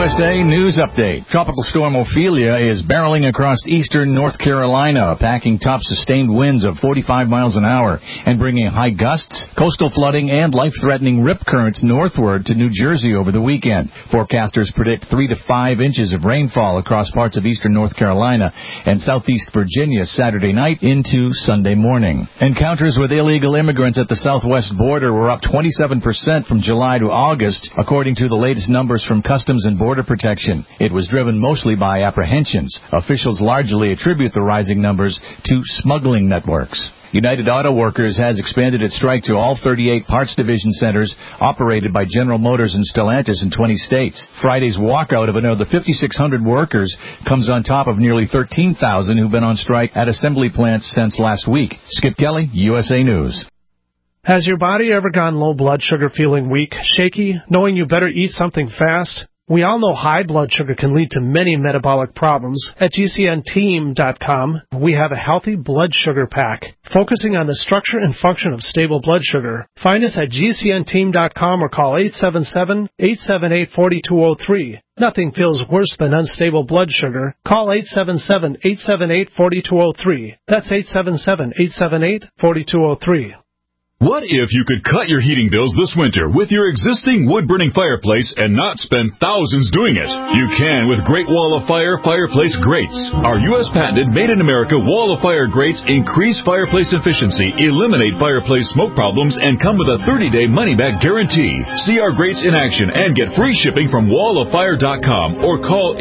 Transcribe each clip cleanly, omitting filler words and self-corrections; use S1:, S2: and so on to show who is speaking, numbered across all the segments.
S1: USA News Update. Tropical storm Ophelia is barreling across eastern North Carolina, packing top sustained winds of 45 miles an hour and bringing high gusts, coastal flooding, and life-threatening rip currents northward to New Jersey over the weekend. Forecasters predict 3 to 5 inches of rainfall across parts of eastern North Carolina and southeast Virginia Saturday night into Sunday morning. Encounters with illegal immigrants at the southwest border were up 27% from July to August, according to the latest numbers from Customs and Border Protection. It was driven mostly by apprehensions. Officials largely attribute the rising numbers to smuggling networks. United Auto Workers has expanded its strike to all 38 parts division centers operated by General Motors and Stellantis in 20 states. Friday's walkout of another 5,600 workers comes on top of nearly 13,000 who've been on strike at assembly plants since last week. Skip Kelly, USA News.
S2: Has your body ever gone low blood sugar, feeling weak, shaky, knowing you better eat something fast? We all know high blood sugar can lead to many metabolic problems. At GCNteam.com, we have a healthy blood sugar pack, focusing on the structure and function of stable blood sugar. Find us at GCNteam.com or call 877-878-4203. Nothing feels worse than unstable blood sugar. Call 877-878-4203. That's 877-878-4203.
S3: What if you could cut your heating bills this winter with your existing wood-burning fireplace and not spend thousands doing it? You can with Great Wall of Fire fireplace grates. Our U.S. patented made-in-America Wall of Fire grates increase fireplace efficiency, eliminate fireplace smoke problems, and come with a 30-day money-back guarantee. See our grates in action and get free shipping from walloffire.com or call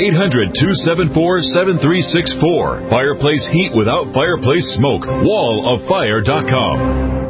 S3: 800-274-7364. Fireplace heat without fireplace smoke. walloffire.com.